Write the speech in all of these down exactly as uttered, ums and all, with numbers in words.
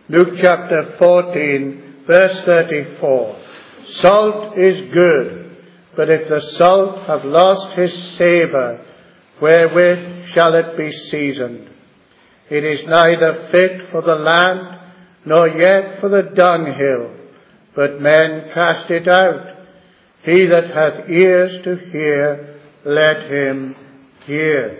Luke chapter fourteen, verse thirty-four. Salt is good, but if the salt have lost his savour, wherewith shall it be seasoned? It is neither fit for the land, nor yet for the dunghill, but men cast it out. He that hath ears to hear, let him hear.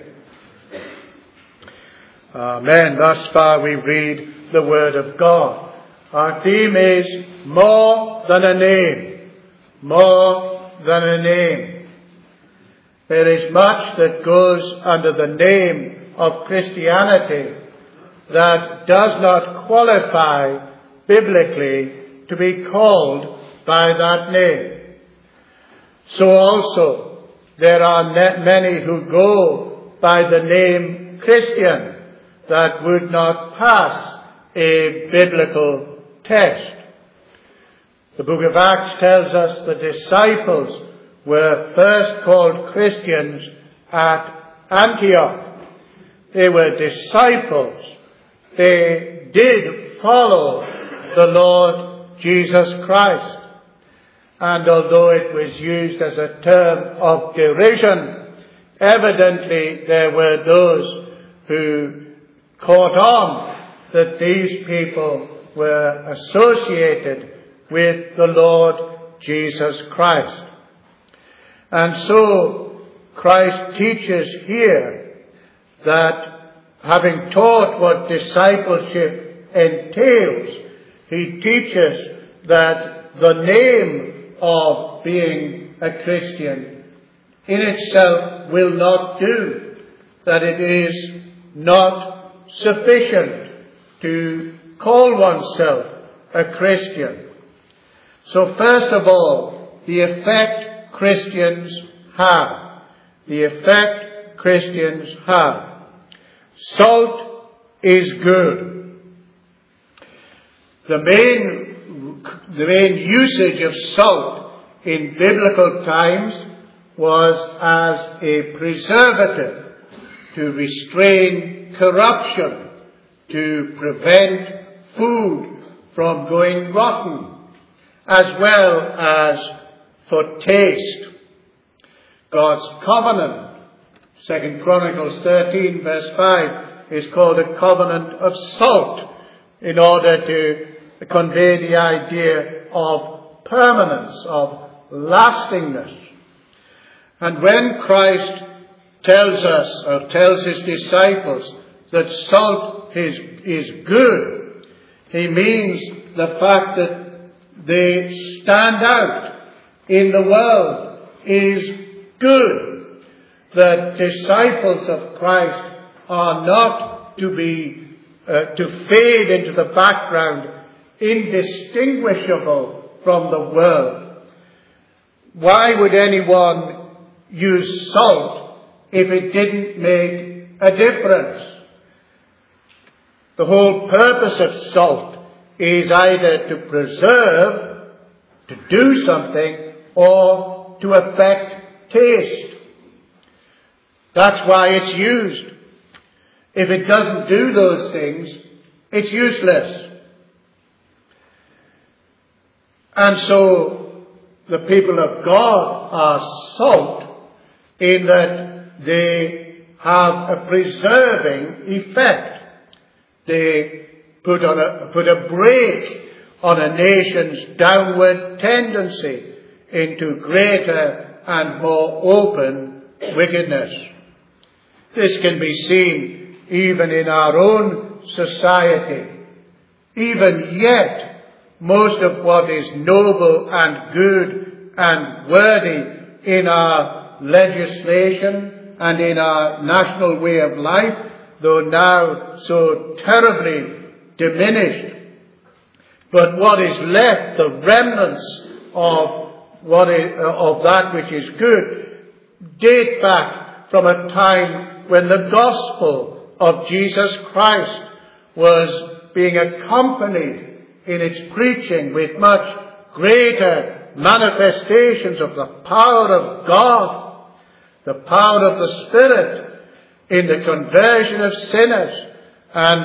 Amen. Thus far we read the word of God. Our theme is more than a name. More than a name. There is much that goes under the name of Christianity that does not qualify biblically to be called by that name. So also there are many who go by the name Christian that would not pass a biblical test. The book of Acts tells us the disciples were first called Christians at Antioch. They were disciples. They did follow the Lord Jesus Christ. And although it was used as a term of derision, evidently there were those who caught on that these people were associated with the Lord Jesus Christ. And so Christ teaches here that having taught what discipleship entails, he teaches that the name of being a Christian in itself will not do, that it is not sufficient to call oneself a Christian. So first of all, the effect Christians have. The effect Christians have. Salt is good. The main, the main usage of salt in biblical times was as a preservative to restrain corruption, to prevent food from going rotten, as well as for taste. God's covenant, Second Chronicles thirteen verse five, is called a covenant of salt in order to convey the idea of permanence, of lastingness. And when Christ tells us, or tells his disciples, that salt is, is good, he means the fact that they stand out in the world is good. That disciples of Christ are not to be, uh, to fade into the background, indistinguishable from the world. Why would anyone use salt if it didn't make a difference? The whole purpose of salt is either to preserve, to do something, or to affect taste. That's why it's used. If it doesn't do those things, it's useless. And so the people of God are salt in that they have a preserving effect. They put on a, put a brake on a nation's downward tendency into greater and more open wickedness. This can be seen even in our own society. Even yet, most of what is noble and good and worthy in our legislation and in our national way of life, though now so terribly diminished, but what is left, the remnants of what is, of that which is good, date back from a time when the gospel of Jesus Christ was being accompanied in its preaching with much greater manifestations of the power of God, the power of the Spirit in the conversion of sinners, and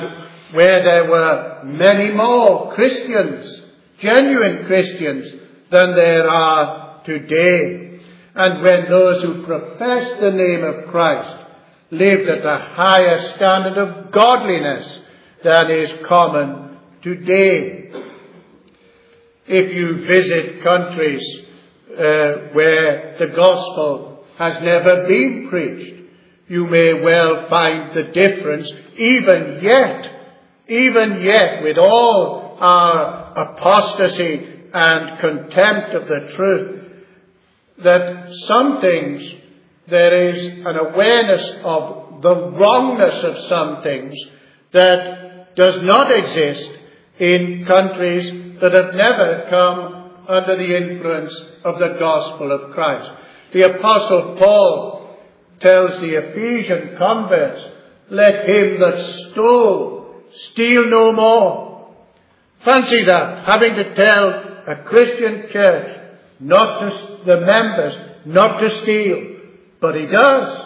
where there were many more Christians, genuine Christians, than there are today. And when those who professed the name of Christ lived at a higher standard of godliness than is common today. If you visit countries uh, where the gospel has never been preached, you may well find the difference even yet, even yet with all our apostasy and contempt of the truth, that some things there is an awareness of the wrongness of some things that does not exist in countries that have never come under the influence of the gospel of Christ. The Apostle Paul tells the Ephesian converts, let him that stole steal no more. Fancy that, having to tell a Christian church not to, the members, not to steal. But he does.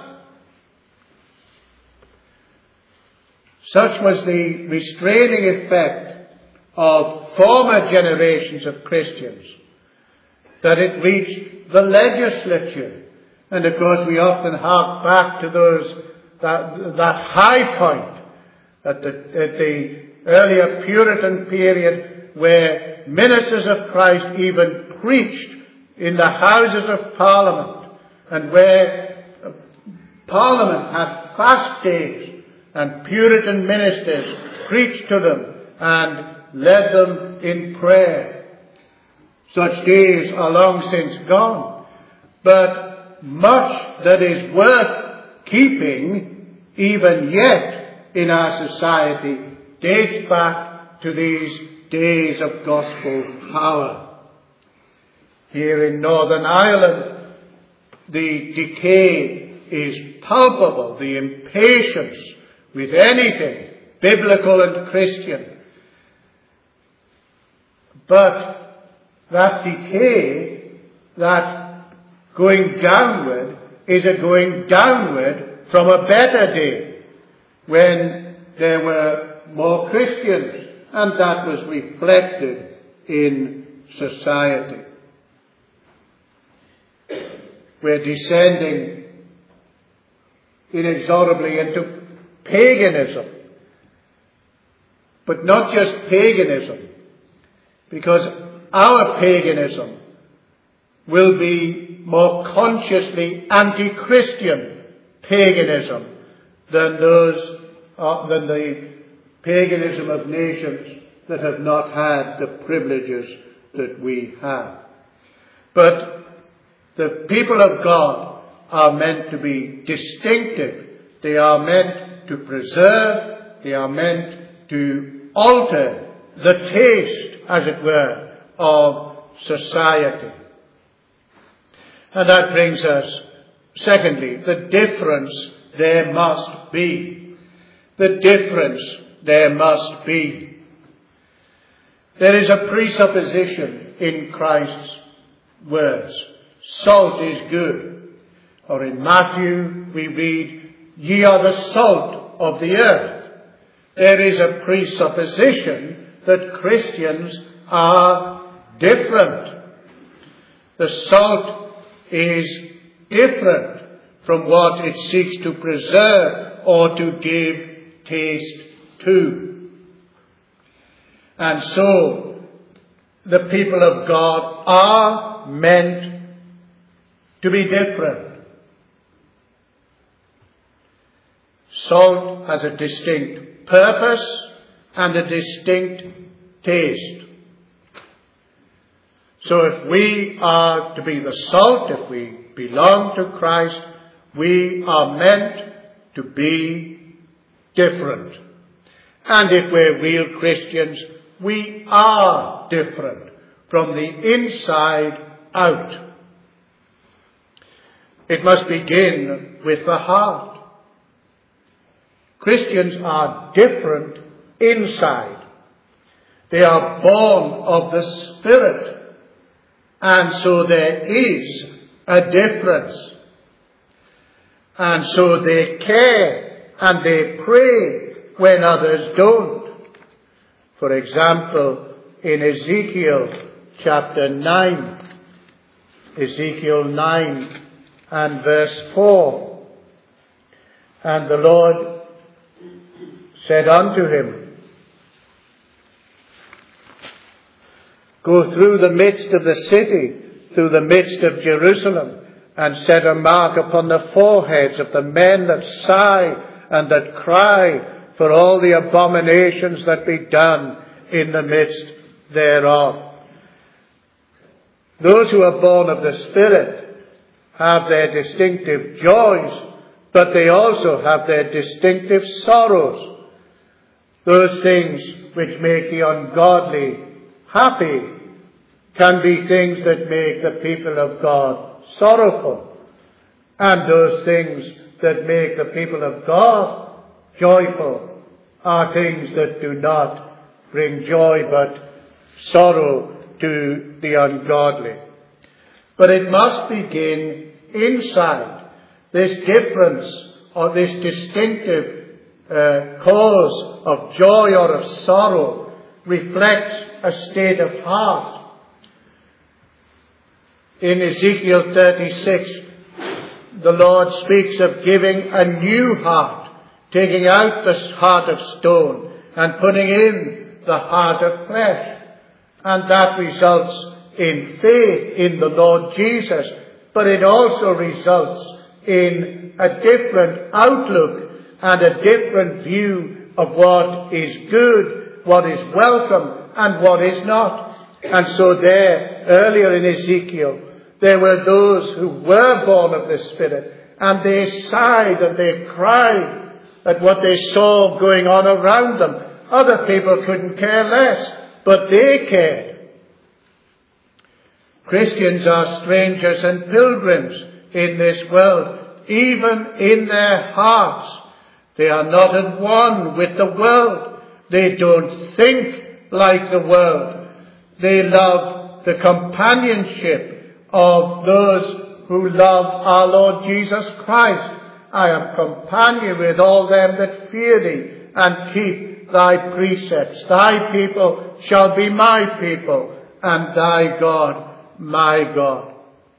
Such was the restraining effect of former generations of Christians that it reached the legislature. And of course we often hark back to those, that, that high point at the, at the earlier Puritan period where ministers of Christ even preached in the Houses of Parliament, and where Parliament had fast days and Puritan ministers preached to them and led them in prayer. Such days are long since gone, but much that is worth keeping even yet in our society dates back to these days of gospel power. Here in Northern Ireland, the decay is palpable, the impatience with anything biblical and Christian. But that decay, that going downward, is a going downward from a better day when there were more Christians, and that was reflected in society. We're descending inexorably into paganism. But not just paganism, because our paganism will be more consciously anti-Christian paganism than those uh, than the paganism of nations that have not had the privileges that we have. But the people of God are meant to be distinctive. They are meant to preserve. They are meant to alter the taste, as it were, of society. And that brings us, secondly, the difference there must be. The difference there must be. There is a presupposition in Christ's words. Salt is good. Or in Matthew we read, ye are the salt of the earth. There is a presupposition that Christians are different. The salt is different from what it seeks to preserve or to give taste to. And so the people of God are meant to be different. Salt has a distinct purpose and a distinct taste. So if we are to be the salt, if we belong to Christ, we are meant to be different. And if we're real Christians, we are different from the inside out. It must begin with the heart. Christians are different inside. They are born of the Spirit. And so there is a difference. And so they care and they pray when others don't. For example, in Ezekiel chapter nine, Ezekiel nine and verse four, and the Lord said unto him, go through the midst of the city, through the midst of Jerusalem, and set a mark upon the foreheads of the men that sigh and that cry for all the abominations that be done in the midst thereof. Those who are born of the Spirit have their distinctive joys, but they also have their distinctive sorrows. Those things which make the ungodly happy can be things that make the people of God sorrowful. And those things that make the people of God joyful are things that do not bring joy but sorrow to the ungodly. But it must begin inside. This difference or this distinctive uh, cause of joy or of sorrow reflects a state of heart. In Ezekiel thirty-six, the Lord speaks of giving a new heart, taking out the heart of stone and putting in the heart of flesh. And that results in faith in the Lord Jesus, but it also results in a different outlook and a different view of what is good, what is welcome, and what is not. And so there, earlier in Ezekiel, there were those who were born of the Spirit, and they sighed and they cried at what they saw going on around them. Other people couldn't care less, but they cared. Christians are strangers and pilgrims in this world, even in their hearts. They are not at one with the world. They don't think like the world. They love the companionship of those who love our Lord Jesus Christ. I am companion with all them that fear thee and keep thy precepts. Thy people shall be my people, and thy God my God.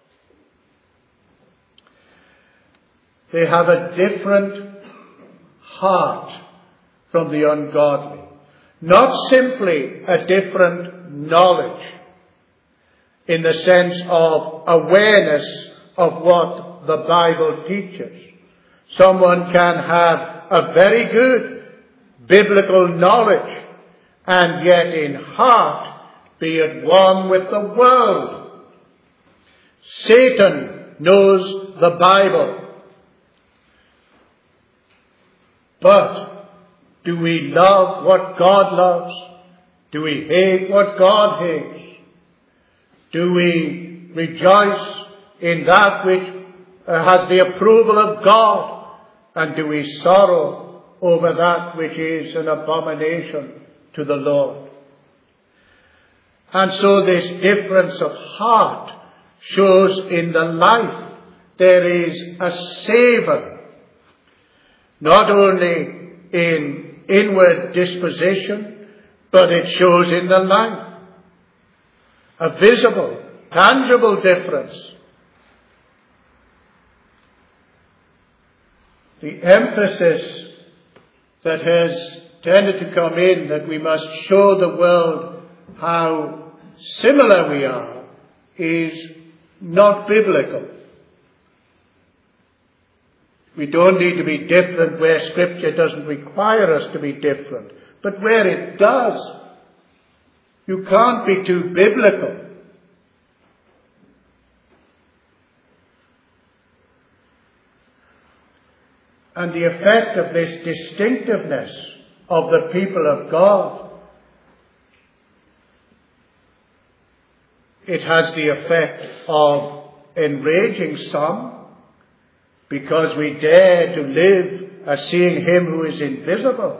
They have a different heart from the ungodly. Not simply a different knowledge in the sense of awareness of what the Bible teaches. Someone can have a very good biblical knowledge and yet in heart be at one with the world. Satan knows the Bible. But do we love what God loves? Do we hate what God hates? Do we rejoice in that which uh, has the approval of God? And do we sorrow over that which is an abomination to the Lord? And so this difference of heart shows in the life. There is a savour, not only in inward disposition, but it shows in the life. A visible, tangible difference. The emphasis that has tended to come in that we must show the world how similar we are is not biblical. We don't need to be different where Scripture doesn't require us to be different. But where it does, you can't be too biblical. And the effect of this distinctiveness of the people of God, it has the effect of enraging some, because we dare to live as seeing him who is invisible.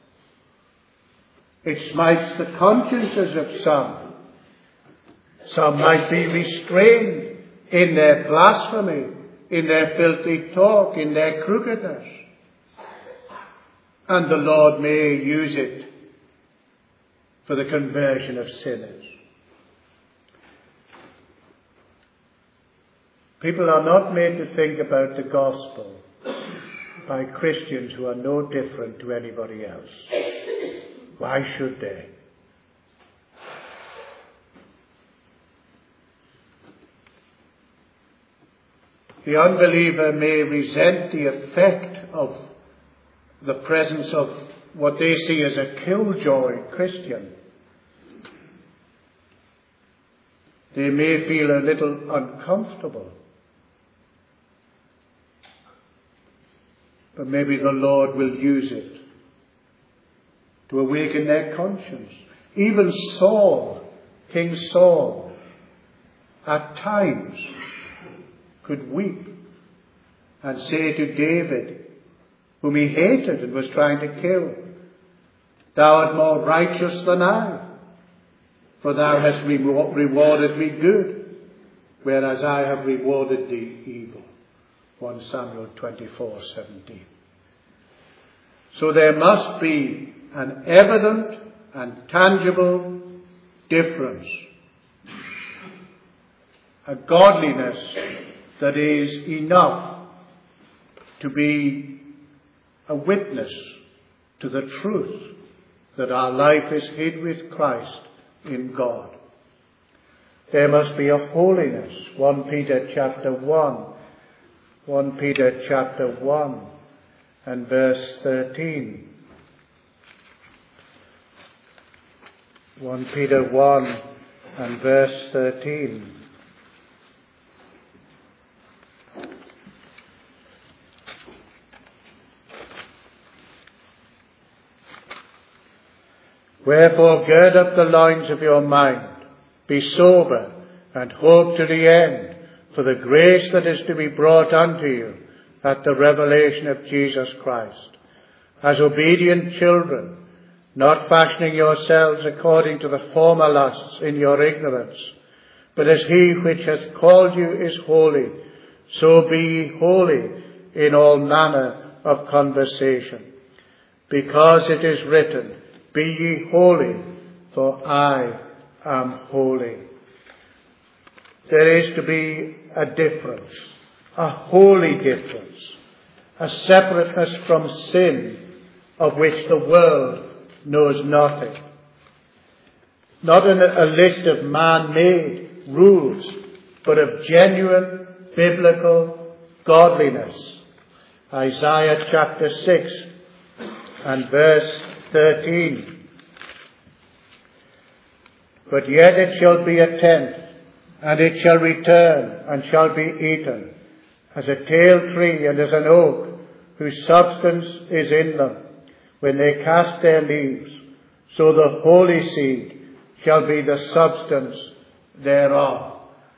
It smites the consciences of some. Some might be restrained in their blasphemy, in their filthy talk, in their crookedness. And the Lord may use it for the conversion of sinners. People are not made to think about the gospel by Christians who are no different to anybody else. Why should they? The unbeliever may resent the effect of the presence of what they see as a killjoy Christian. They may feel a little uncomfortable. But maybe the Lord will use it to awaken their conscience. Even Saul, King Saul, at times could weep and say to David, whom he hated and was trying to kill, "Thou art more righteous than I, for thou hast re- rewarded me good, whereas I have rewarded thee evil." First Samuel twenty-four seventeen. So there must be an evident and tangible difference. A godliness that is enough to be a witness to the truth that our life is hid with Christ in God. There must be a holiness. First Peter chapter one. First Peter chapter one and verse thirteen. First Peter one and verse thirteen. Wherefore gird up the loins of your mind, be sober, and hope to the end for the grace that is to be brought unto you at the revelation of Jesus Christ. As obedient children, not fashioning yourselves according to the former lusts in your ignorance, but as he which has called you is holy, so be ye holy in all manner of conversation. Because it is written, "Be ye holy, for I am holy." There is to be a difference, a holy difference, a separateness from sin of which the world knows nothing. Not in a list of man-made rules, but of genuine biblical godliness. Isaiah chapter six and verse thirteen. But yet it shall be a tent, and it shall return, and shall be eaten, as a tale tree and as an oak, whose substance is in them, when they cast their leaves. So the holy seed shall be the substance thereof.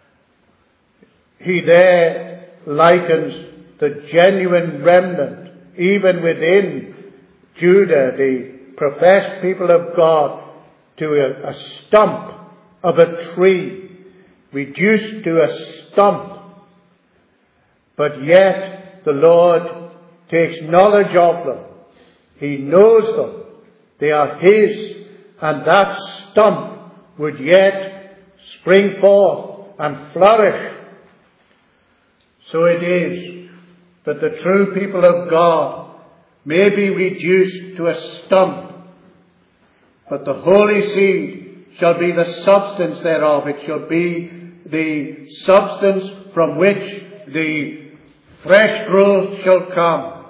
He there likens the genuine remnant, even within Judah, the professed people of God, to a, a stump of a tree, reduced to a stump. But yet the Lord takes knowledge of them. He knows them. They are his. And that stump would yet spring forth and flourish. So it is that the true people of God may be reduced to a stump, but the holy seed shall be the substance thereof. It shall be the substance from which the fresh growth shall come.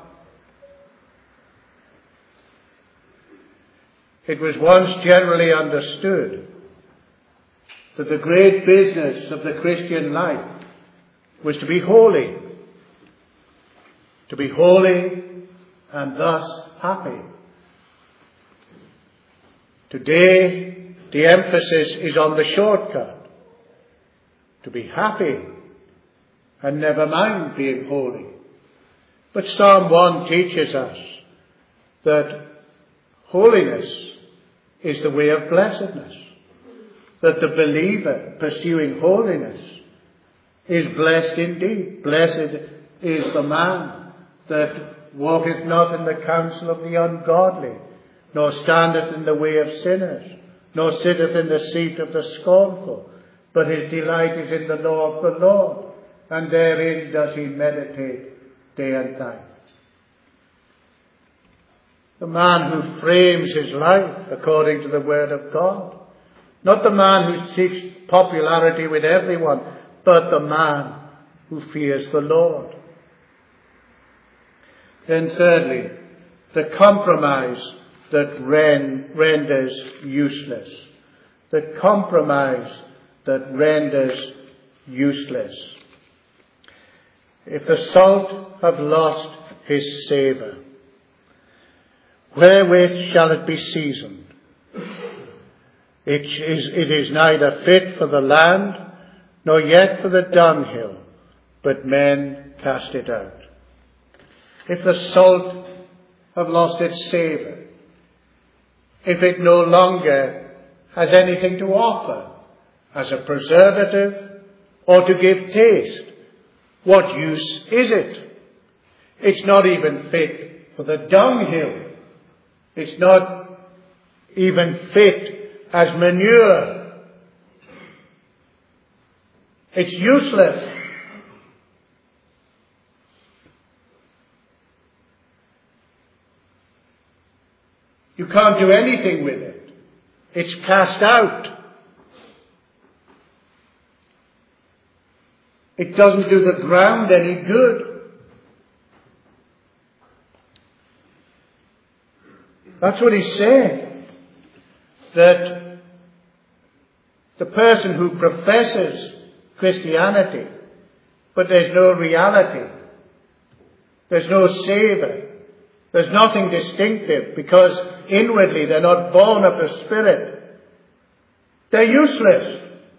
It was once generally understood that the great business of the Christian life was to be holy. To be holy and thus happy. Today, the emphasis is on the shortcut. To be happy and never mind being holy. But Psalm one teaches us that holiness is the way of blessedness. That the believer pursuing holiness is blessed indeed. Blessed is the man that walketh not in the counsel of the ungodly, nor standeth in the way of sinners, nor sitteth in the seat of the scornful, but his delight is in the law of the Lord, and therein does he meditate day and night. The man who frames his life according to the word of God. Not the man who seeks popularity with everyone, but the man who fears the Lord. Then thirdly, the compromise that ren- renders useless. The compromise that renders useless. If the salt have lost his savour, wherewith shall it be seasoned? It is, it is neither fit for the land, nor yet for the dunghill, but men cast it out. If the salt have lost its savour, if it no longer has anything to offer as a preservative or to give taste, what use is it? It's not even fit for the dunghill. It's not even fit as manure. It's useless. You can't do anything with it. It's cast out. It doesn't do the ground any good. That's what he's saying. That the person who professes Christianity, but there's no reality, there's no savour, there's nothing distinctive, because inwardly they're not born of the Spirit, they're useless.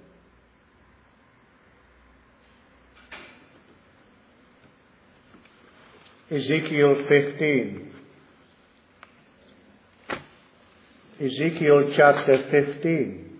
Ezekiel fifteen. Ezekiel chapter fifteen.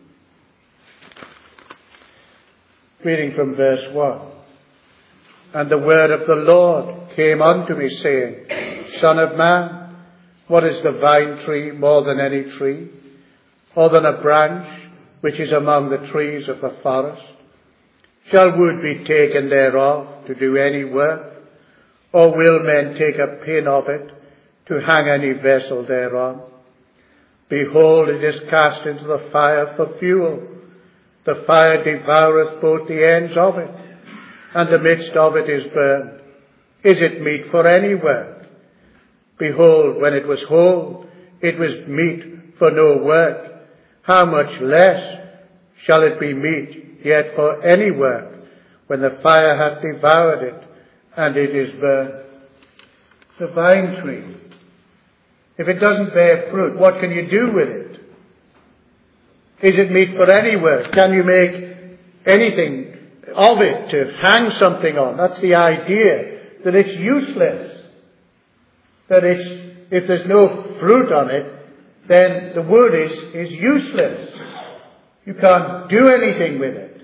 Reading from verse one. And the word of the Lord came unto me, saying, Son of man, what is the vine tree more than any tree, or than a branch which is among the trees of the forest? Shall wood be taken thereof to do any work? Or will men take a pin of it to hang any vessel thereon? Behold, it is cast into the fire for fuel. The fire devoureth both the ends of it, and the midst of it is burned. Is it meet for any work? Behold, when it was whole, it was meet for no work. How much less shall it be meet yet for any work, when the fire hath devoured it, and it is burned? The vine tree, if it doesn't bear fruit, what can you do with it? Is it meet for any work? Can you make anything of it to hang something on? That's the idea, that it's useless. That it's, if there's no fruit on it, then the wood is, is useless. You can't do anything with it.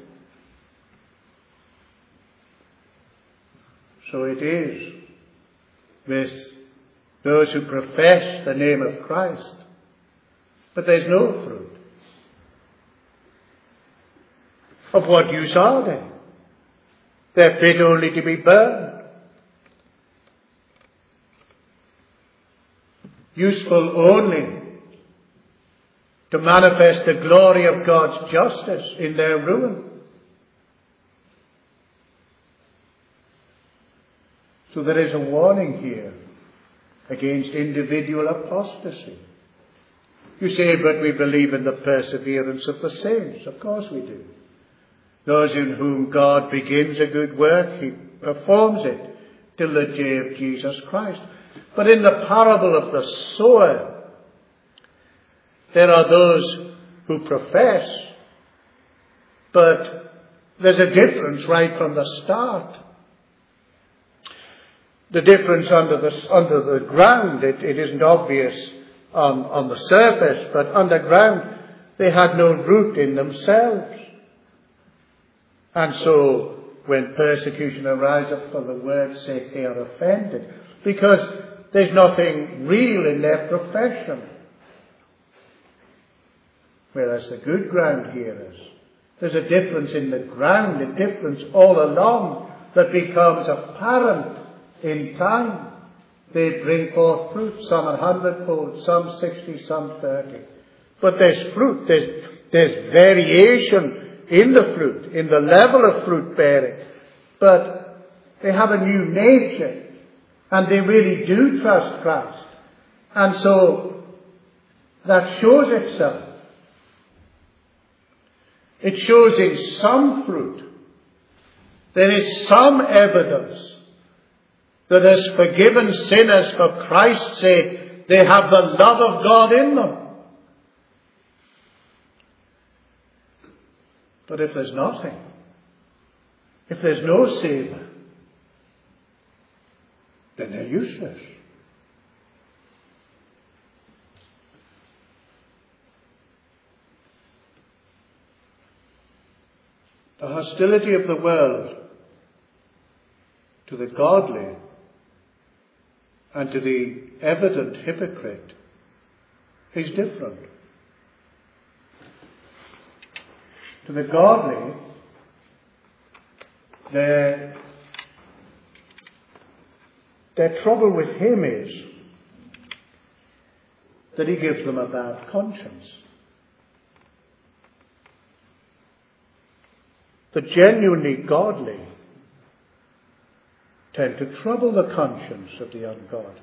So it is with those who profess the name of Christ, but there's no fruit. Of what use are they? They're fit only to be burned. Useful only to manifest the glory of God's justice in their ruin. So there is a warning here against individual apostasy. You say, but we believe in the perseverance of the saints. Of course we do. Those in whom God begins a good work, he performs it till the day of Jesus Christ. But in the parable of the sower, there are those who profess, but there's a difference right from the start. The difference under the, under the ground, it, it isn't obvious on, on the surface, but underground, they had no root in themselves. And so, when persecution arises for the word's sake, they are offended, because there's nothing real in their profession. whereas the good ground hearers. There's a difference in the ground, a difference all along that becomes apparent in time. They bring forth fruit, some a hundredfold, some sixty, some thirty. But there's fruit, there's, there's variation in the fruit, in the level of fruit bearing. But they have a new nature, and they really do trust Christ. And so that shows itself. It shows in some fruit. There is some evidence that as forgiven sinners for Christ's sake, they have the love of God in them. But if there's nothing, if there's no savour, then they're useless. The hostility of the world to the godly and to the evident hypocrite is different. To the godly, their, their trouble with him is that he gives them a bad conscience. The genuinely godly tend to trouble the conscience of the ungodly.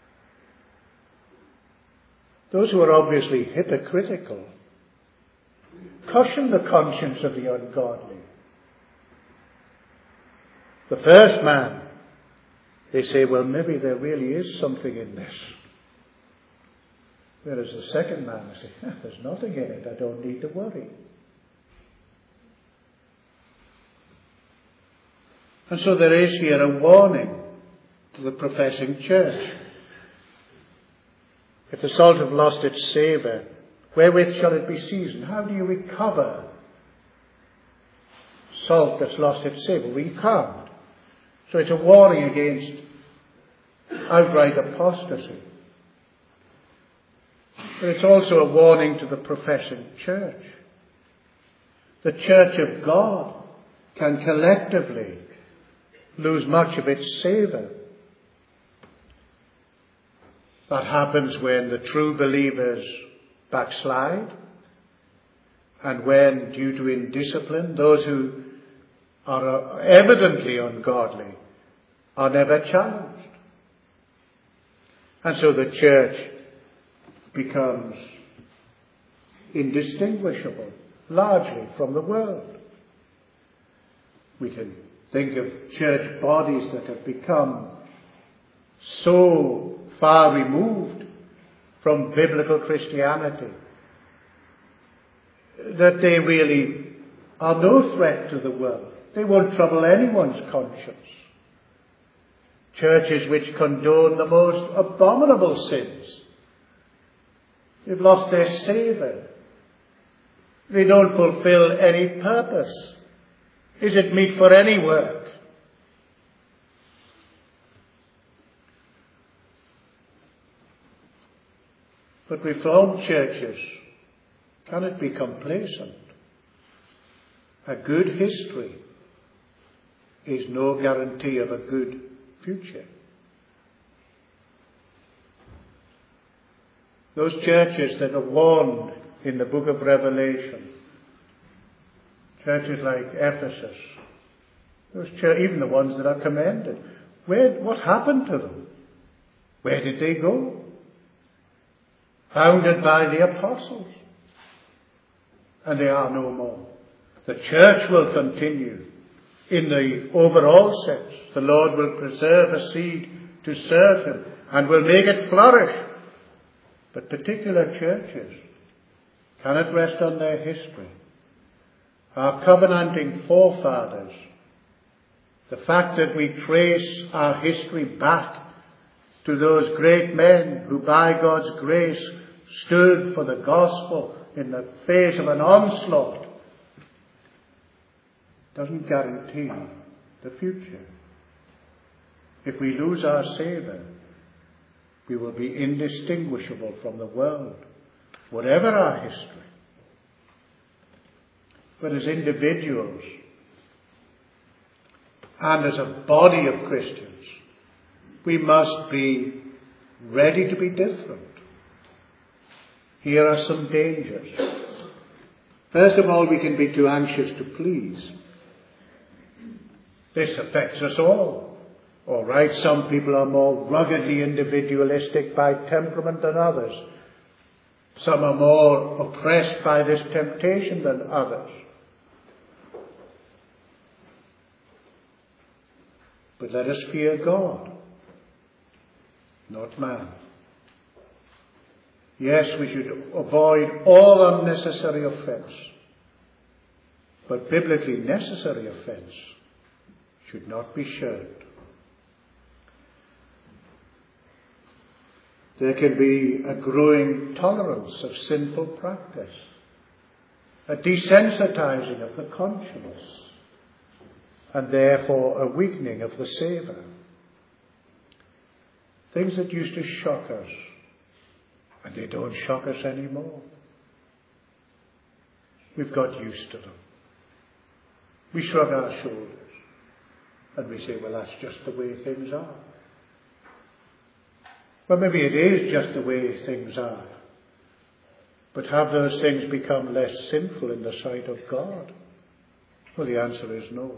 Those who are obviously hypocritical caution the conscience of the ungodly. The first man, they say, well, maybe there really is something in this. Whereas the second man, they say, eh, there's nothing in it, I don't need to worry. And so there is here a warning to the professing church. If the salt have lost its savour, wherewith shall it be seasoned? How do you recover salt that's lost its savour? We can't. So it's a warning against outright apostasy. But it's also a warning to the professing church. The church of God can collectively lose much of its savour. That happens when the true believers backslide, and when, due to indiscipline, those who are evidently ungodly are never challenged. And so the church becomes indistinguishable, largely, from the world. We can think of church bodies that have become so far removed from biblical Christianity that they really are no threat to the world. They won't trouble anyone's conscience. Churches which condone the most abominable sins. They've lost their savour. They don't fulfill any purpose. Is it meet for any work? But Reformed churches cannot be complacent. A good history is no guarantee of a good future. Those churches that are warned in the book of Revelation, churches like Ephesus, those church, even the ones that are commended, where, what happened to them? Where did they go? Founded by the apostles. And they are no more. The church will continue in the overall sense. The Lord will preserve a seed to serve him and will make it flourish. But particular churches cannot rest on their history. Our covenanting forefathers, the fact that we trace our history back to those great men who by God's grace stood for the gospel in the face of an onslaught, doesn't guarantee the future. If we lose our savour, we will be indistinguishable from the world, whatever our history. But as individuals and as a body of Christians, we must be ready to be different. Here are some dangers. First of all, we can be too anxious to please. This affects us all. All right, some people are more ruggedly individualistic by temperament than others. Some are more oppressed by this temptation than others. But let us fear God, not man. Yes, we should avoid all unnecessary offence. But biblically necessary offence should not be shunned. There can be a growing tolerance of sinful practice, a desensitizing of the conscience, and therefore a weakening of the savour. Things that used to shock us, and they don't shock us anymore. We've got used to them. We shrug our shoulders and we say, well, that's just the way things are. Well, maybe it is just the way things are. But have those things become less sinful in the sight of God? Well, the answer is no.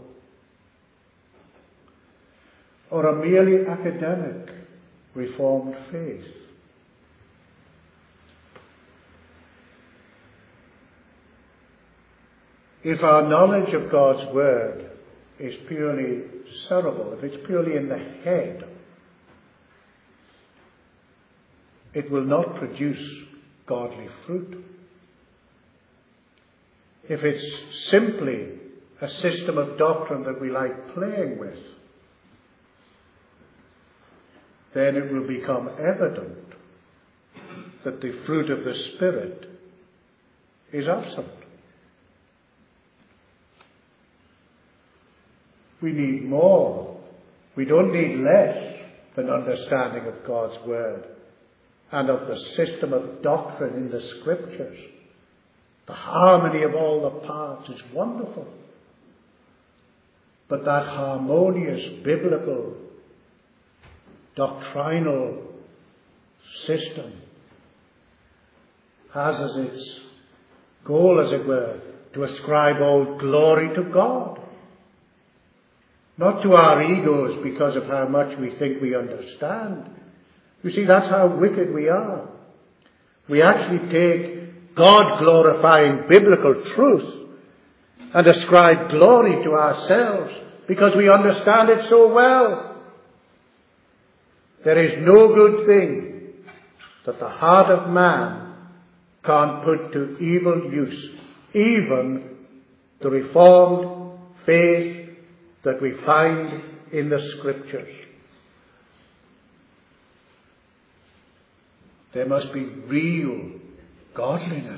Or a merely academic Reformed faith. If our knowledge of God's Word is purely cerebral, if it's purely in the head, it will not produce godly fruit. If it's simply a system of doctrine that we like playing with, then it will become evident that the fruit of the Spirit is absent. We need more. We don't need less than understanding of God's Word and of the system of doctrine in the Scriptures. The harmony of all the parts is wonderful. But that harmonious biblical doctrinal system has as its goal, as it were, to ascribe all glory to God. Not to our egos because of how much we think we understand. You see, that's how wicked we are. We actually take God-glorifying biblical truth and ascribe glory to ourselves because we understand it so well. There is no good thing that the heart of man can't put to evil use, even the Reformed faith that we find in the Scriptures. There must be real godliness.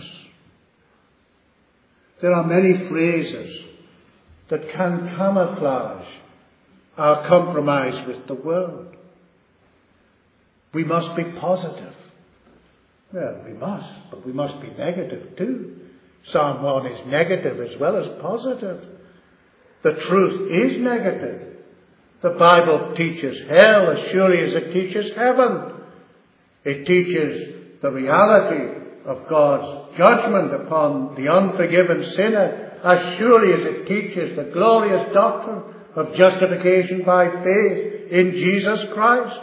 There are many phrases that can camouflage our compromise with the world. We must be positive. Well, we must, but we must be negative too. Psalm one is negative as well as positive. The truth is negative. The Bible teaches hell as surely as it teaches heaven. It teaches the reality of God's judgment upon the unforgiven sinner as surely as it teaches the glorious doctrine of justification by faith in Jesus Christ.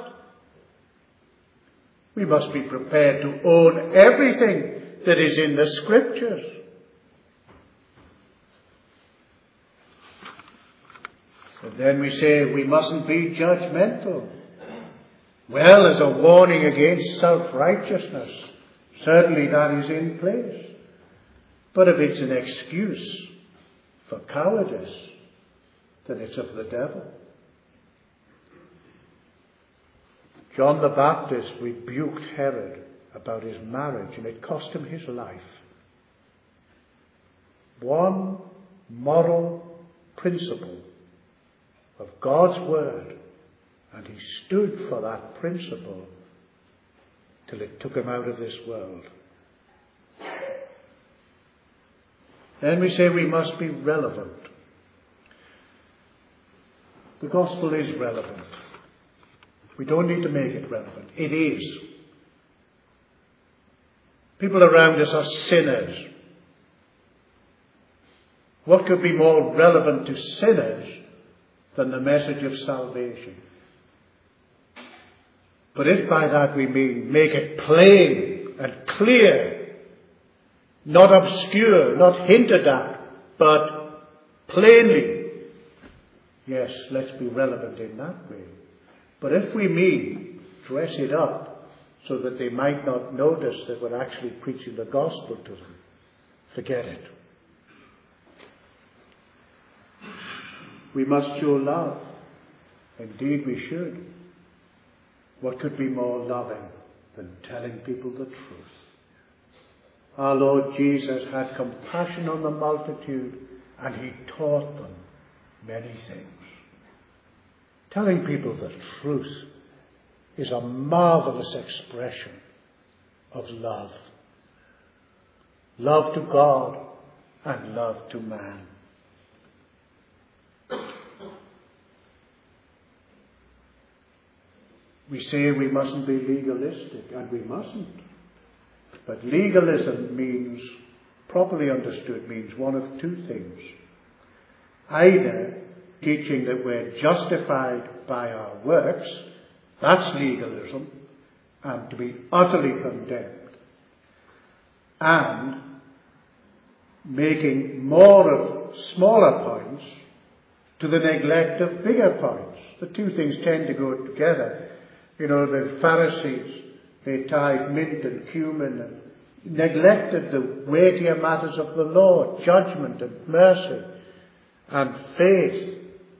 We must be prepared to own everything that is in the Scriptures. And then we say we mustn't be judgmental. Well, as a warning against self-righteousness, certainly that is in place. But if it's an excuse for cowardice, then it's of the devil. John the Baptist rebuked Herod about his marriage, and it cost him his life. One moral principle of God's Word, and he stood for that principle till it took him out of this world. Then we say we must be relevant. The gospel is relevant. We don't need to make it relevant. It is. People around us are sinners. What could be more relevant to sinners than the message of salvation? But if by that we mean make it plain and clear, not obscure, not hinted at, but plainly, yes, let's be relevant in that way. But if we mean dress it up so that they might not notice that we're actually preaching the gospel to them, forget it. We must show love. Indeed we should. What could be more loving than telling people the truth? Our Lord Jesus had compassion on the multitude, and he taught them many things. Telling people the truth is a marvelous expression of love. Love to God and love to man. We say we mustn't be legalistic, and we mustn't. But legalism means, properly understood, means one of two things. Either teaching that we're justified by our works, that's legalism, and to be utterly condemned. And making more of smaller points to the neglect of bigger points. The two things tend to go together. You know, the Pharisees, they tithed mint and cumin and neglected the weightier matters of the law, judgment and mercy and faith.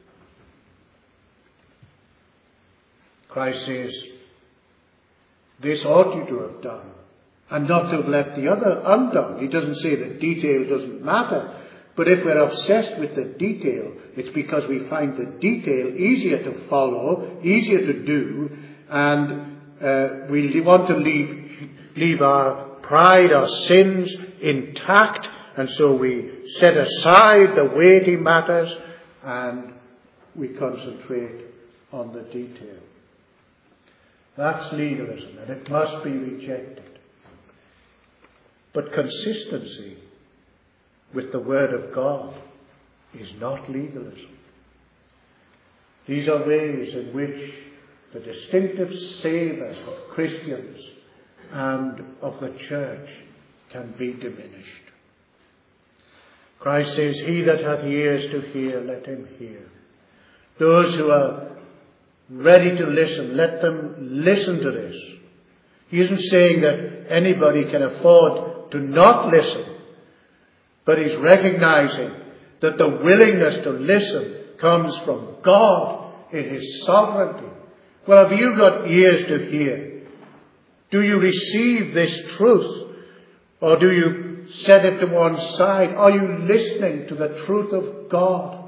Christ says, this ought you to have done, and not to have left the other undone. He doesn't say that detail doesn't matter, but if we're obsessed with the detail, it's because we find the detail easier to follow, easier to do, and uh, we want to leave, leave our pride, our sins intact, and so we set aside the weighty matters and we concentrate on the detail. That's legalism, and it must be rejected. But consistency with the Word of God is not legalism. These are ways in which the distinctive savour of Christians and of the church can be diminished. Christ says, he that hath ears to hear, let him hear. Those who are ready to listen, let them listen to this. He isn't saying that anybody can afford to not listen, but he's recognizing that the willingness to listen comes from God in his sovereignty. Well, have you got ears to hear? Do you receive this truth? Or do you set it to one side? Are you listening to the truth of God?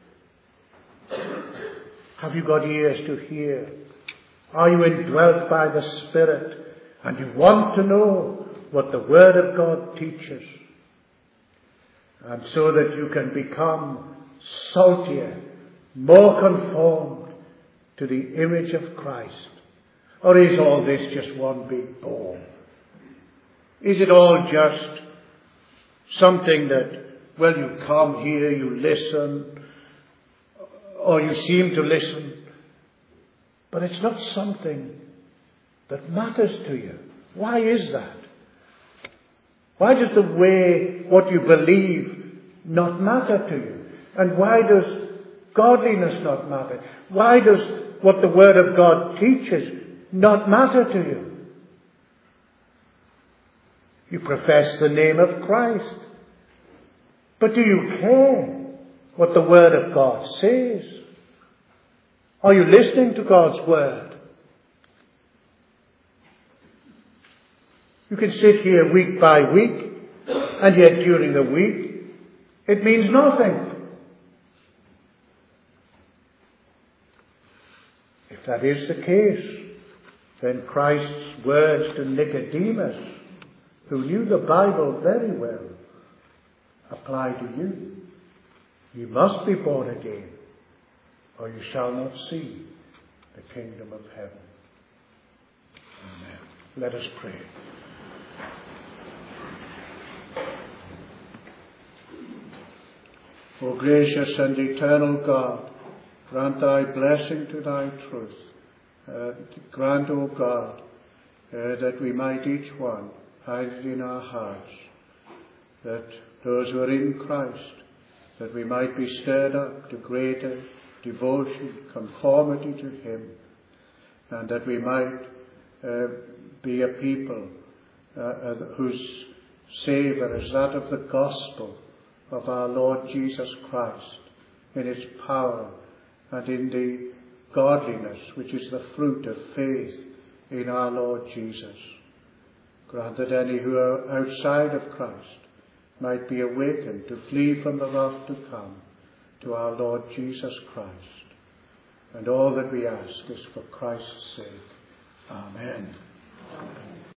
Have you got ears to hear? Are you indwelt by the Spirit? And you want to know what the Word of God teaches? And so that you can become saltier, more conformed to the image of Christ. Or is all this just one big bore? Is it all just something that, well, you come here, you listen, or you seem to listen, but it's not something that matters to you? Why is that? Why does the way what you believe not matter to you? And why does godliness not matter? Why does what the Word of God teaches not matter to you? You profess the name of Christ, but do you care what the Word of God says? Are you listening to God's Word? You can sit here week by week, and yet during the week it means nothing. If that is the case, then Christ's words to Nicodemus, who knew the Bible very well, apply to you. You must be born again, or you shall not see the kingdom of heaven. Amen. Let us pray. O gracious and eternal God, grant thy blessing to thy truth. Uh, grant, O God, uh, that we might each one hide it in our hearts, that those who are in Christ, that we might be stirred up to greater devotion, conformity to him, and that we might uh, be a people uh, uh, whose savour is that of the gospel of our Lord Jesus Christ, in its power and in the godliness which is the fruit of faith in our Lord Jesus. Grant that any who are outside of Christ might be awakened to flee from the wrath to come to our Lord Jesus Christ. And all that we ask is for Christ's sake. Amen. Amen.